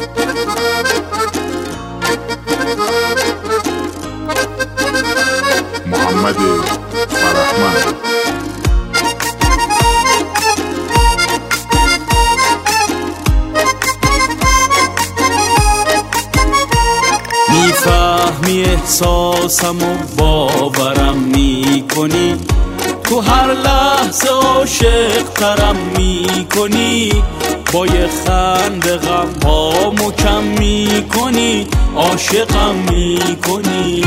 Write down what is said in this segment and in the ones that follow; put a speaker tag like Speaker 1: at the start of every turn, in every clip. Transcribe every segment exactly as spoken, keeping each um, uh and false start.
Speaker 1: محمد فرحمند.
Speaker 2: میفهمی احساسم و باورم میکنی، تو هر لحظه عاشق ترم میکنی، با یه خنده غم ها مکم میکنی، عاشقم میکنی.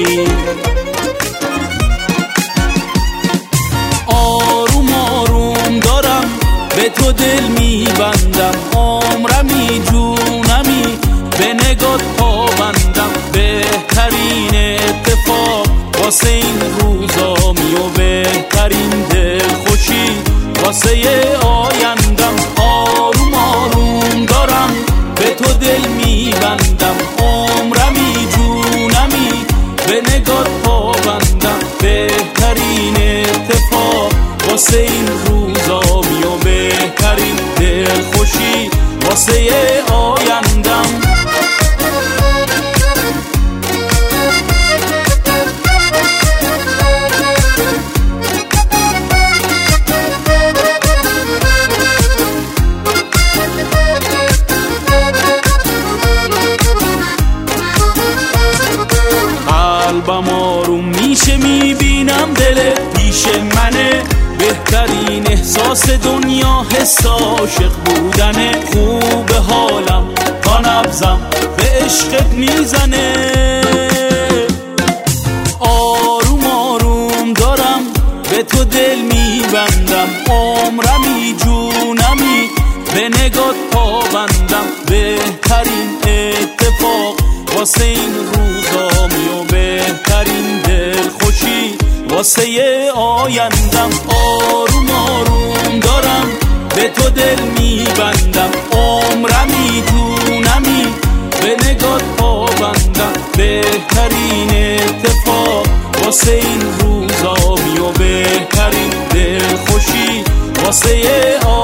Speaker 2: آروم آروم دارم به تو دل میبندم، عمرمی جونمی به نگات پابندم، بهترین اتفاق واسه این روزامی و بهترین دل خوشی واسه آیندم. آروم آروم دارم به تو دل میبندم، عمرمی جونمی به نگات پابندم، بهترین اتفاق واسه این روزامی و بهترین دل خوشی واسه آیندم. قلبم آروم میشه میبینم دل پیش منه، بهترین احساس دنیا حس عاشق بودنه، خوب حالم تا نبضم به عشقت میزنه. آروم آروم دارم به تو دل میبندم، عمرمی جونمی به نگات پابندم، بهترین اتفاق واسه این روزامی و بهترین دل خوشی واسه آیندم. آروم آروم دارم به تو دل میبندم، عمرمی جونمی به نگات پابندم، بهترین اتفاق واسه این روزامی و بهترین دل خوشی واسه آیندم.